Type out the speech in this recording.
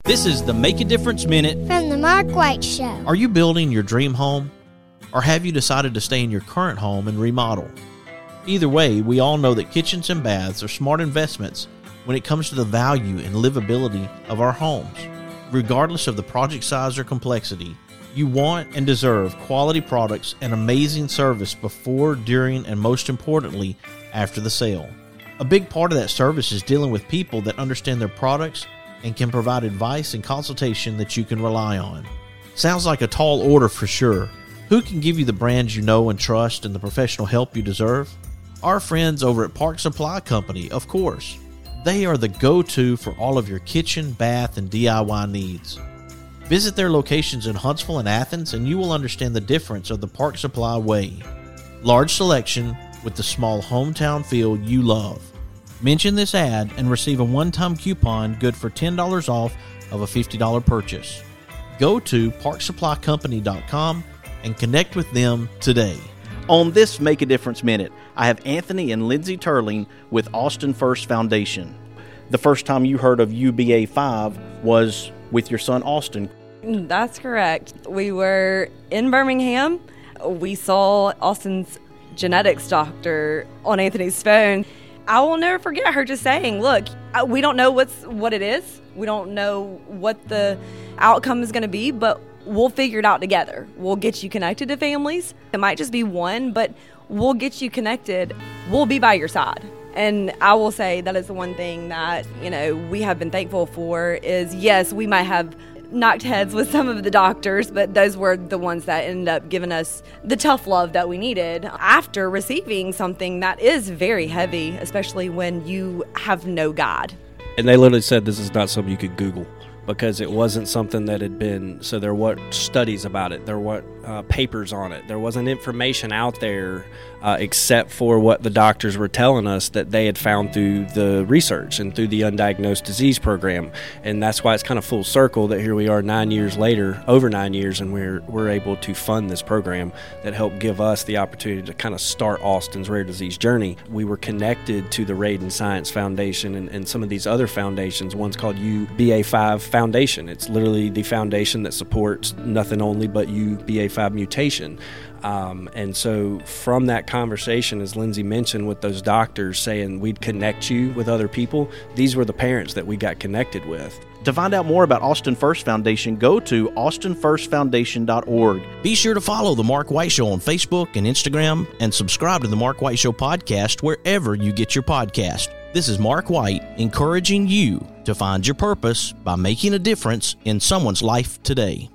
This is the Make a Difference Minute from the Mark White Show. Are you building your dream home? Or have you decided to stay in your current home and remodel? Either way, we all know that kitchens and baths are smart investments when it comes to the value and livability of our homes. Regardless of the project size or complexity, you want and deserve quality products and amazing service before, during, and most importantly, after the sale. A big part of that service is dealing with people that understand their products and can provide advice and consultation that you can rely on. Sounds like a tall order for sure. Who can give you the brands you know and trust and the professional help you deserve? Our friends over at Park Supply Company, of course. They are the go-to for all of your kitchen, bath, and DIY needs. Visit their locations in Huntsville and Athens and you will understand the difference of the Park Supply way. Large selection with the small hometown feel you love. Mention this ad and receive a one-time coupon good for $10 off of a $50 purchase. Go to parksupplycompany.com and connect with them today. On this Make a Difference Minute, I have Anthony and Lindsay Turling with Austin First Foundation. The first time you heard of UBA5 was with your son Austin. That's correct. We were in Birmingham. We saw Austin's genetics doctor on Anthony's phone. I will never forget her just saying, look, we don't know what it is. We don't know what the outcome is going to be, but we'll figure it out together. We'll get you connected to families. It might just be one, but we'll get you connected. We'll be by your side. And I will say that is the one thing that, we have been thankful for is, yes, we might have knocked heads with some of the doctors, but those were the ones that ended up giving us the tough love that we needed after receiving something that is very heavy, especially when you have no guide. And they literally said this is not something you could Google because it wasn't something that had been, so there weren't studies about it, there weren't papers on it, there wasn't information out there except for what the doctors were telling us that they had found through the research and through the Undiagnosed Disease Program. And that's why it's kind of full circle that here we are 9 years later, over 9 years, and we're able to fund this program that helped give us the opportunity to kind of start Austin's rare disease journey. We were connected to the Raiden Science Foundation and some of these other foundations. One's called UBA5 Foundation. It's literally the foundation that supports nothing only but UBA5 mutation. And so from that conversation, as Lindsay mentioned, with those doctors saying we'd connect you with other people, these were the parents that we got connected with. To find out more about Austin First Foundation, go to austinfirstfoundation.org. Be sure to follow The Mark White Show on Facebook and Instagram and subscribe to The Mark White Show podcast wherever you get your podcast. This is Mark White encouraging you to find your purpose by making a difference in someone's life today.